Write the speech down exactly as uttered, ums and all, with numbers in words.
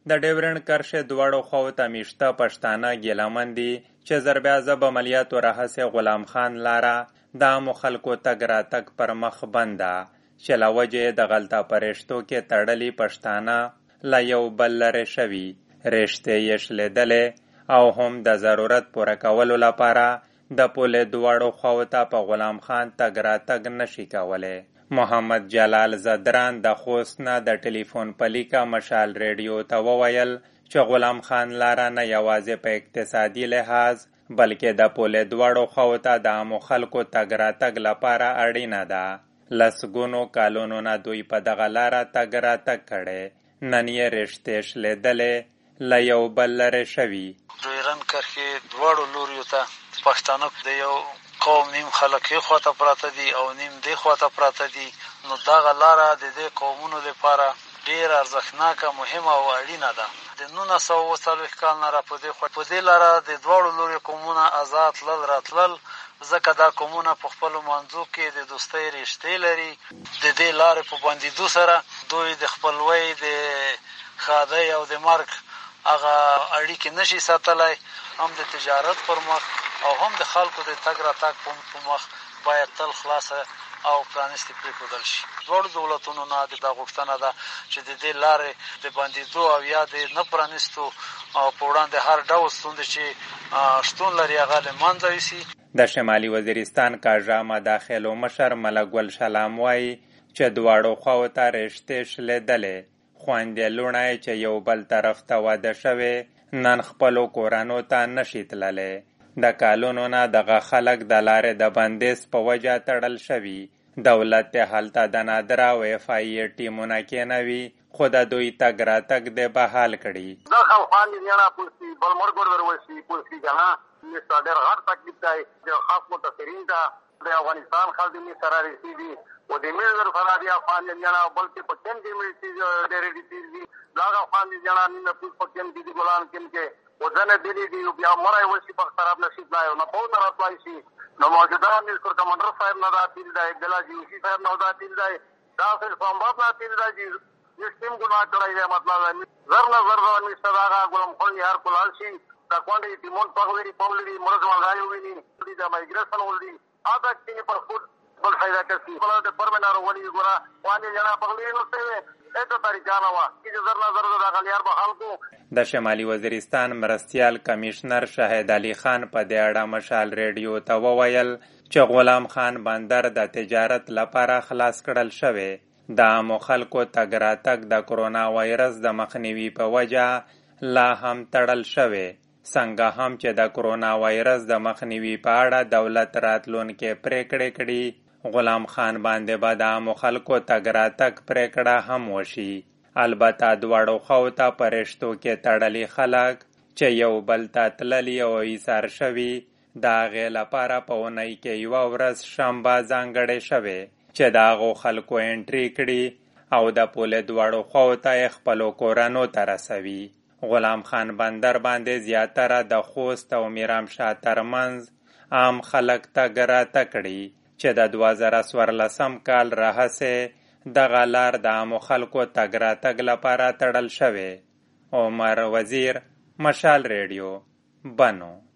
د ډیورنډ کرښې دواړو خواو ته میشته پښتانه ګیلمن دي چې زربیازه عملیاتو راهسې غلام خان لاره د عامو خلکو تګ راتګ پر مخ بنده چې له وجې د غلطه پرېشتو کې تړلي پښتانه له یو بل لرې شوي رشتې یې شلېدلې او هم د ضرورت پوره کولو لپاره د پولې دواړو خواو ته په غلام خان تګ راتګ نشي کولی. محمد جلال زدران د خوست نه د ټلیفون په لیکه مشال ریډیو ته وویل چې غلام خان لاره نه یوازې په اقتصادي لحاظ بلکې د پولې دواړو خواو ته د عامو خلکو تګ راتګ لپاره اړینه ده. لسګونو کالونو نه دوی په دغه لاره تګ راتګ کړی، نن یې رشتې شلېدلې له یو بل لرې شوي. ډیورنډ کرښې دواړو لوریو ته پښتانه د یو قوم نیم خلک یې خواته پراته دي او نیم دې خواته پراته دي، نو دغه لاره د دې قومونو لپاره ډېر ارزښتناکه مهمه او اړینه ده. د نولس سوه اووه څلوېښت کال نه را په دې خوا په دې لاره د دواړو لوري قومونه آزاد تلل راتلل، ځکه دا قومونه په خپلو منځو کې د دوستۍ رشتې لري. د دې لارې په بندېدو سره دوی د خپلوۍ د ښادۍ او د مرګ هغه اړیکې نشي ساتلی، هم د تجارت پر مخ او هم د خلکو د تګ راتګ په مخ باید تل خلاصه او پرانیستې پرېښودل شي. دواړو دولتونو نه دا غوښتنه ده چې د دې لارې د بندېدو او یا د نه پرانیستو او په وړاندې هر ډول ستونزې چې شتون لري هغه له منځه یوسي. د شمالي وزیرستان کاژا مداخلو مشر ملک ګل سلام وایي چې دواړو خواو ته رشتې شلېدلې، خویندې لوڼی چې یو بل طرف ته واده شوې نن خپلو کورانو ته نشي تللی. د کالونو نه دغه خلک د لارې د بندیز په وجه تړل شوي. دولت یې هلته د نادره ویفایي ټیمونه کېنوي، خو د دوی تګ راتګ دې بحال کړي. دا خلخوان دي نه پوسي بل مرګ ورورسي پوسي کنه نشته ډېر غټ تکلیف دی. د خاص متفرین ته د افغانستان خلک دې سره رسېږي او د ملګر سره د افغان جنا بلکې په ټیم کې ملي ډېرې دي دا افغان جنا نه پوس په ټیم کې ګلان کې کې وزن دلی دی بیا مرای وسی په خراب نصیب نه نو په طرف وای شي نو موجوده امیر کمانډر صاحب نه دا تیل دی بلا جی سی صاحب نه دا تیل دی دا فل فامباب نه تیل دی یو ټیم ګنا کړی دی مطلب زر نه زر نه مستر هغه ګلم خو یار کولال شي دا کوانډي ټیمون په وری په لري مرز ولای ویني د مایګریشن ولدي اته کې پر فوټ بل فائدہ کوي بل د پرمنار ولي ګورا وانه جنا په لري نو څه د شمالي وزیرستان مرستیال کمیشنر شاهد علي خان په دې اړه مشال ریډیو ته وویل چې غلام خان بندر د تجارت لپاره خلاص کړل شوی. د عامو خلکو تګ راتګ د کرونا وایرس د مخنیوي په وجه لا هم تړل شوی. څنګه هم چې د کرونا وایرس د مخنیوي په اړه دولت راتلونکې پریکړې کړي، غلام خان باندې به د عامو خلکو تګ راتګ پرېکړه هم وشي. البته دواړو خواو ته په رشتو کې تړلي خلک چې یو بل ته تللي او ایثار شوي د هغې لپاره په اونۍ کې یوه ورځ شنبه ځانګړې شوې چې د هغو خلکو انټري کړي او د پولې دواړو خواو ته یې خپلو کورنو ته رسوي. غلام خان بندر باندې زیاتره د خوست او میرامشاه ترمنځ عام خلک تګ راتګ کړي چې د دوه زره څوارلسم کال راهیسې دغه لار د عامو خلکو تګ راتګ لپاره تړل شوی. عمر وزیر، مشال ریډیو، بنو.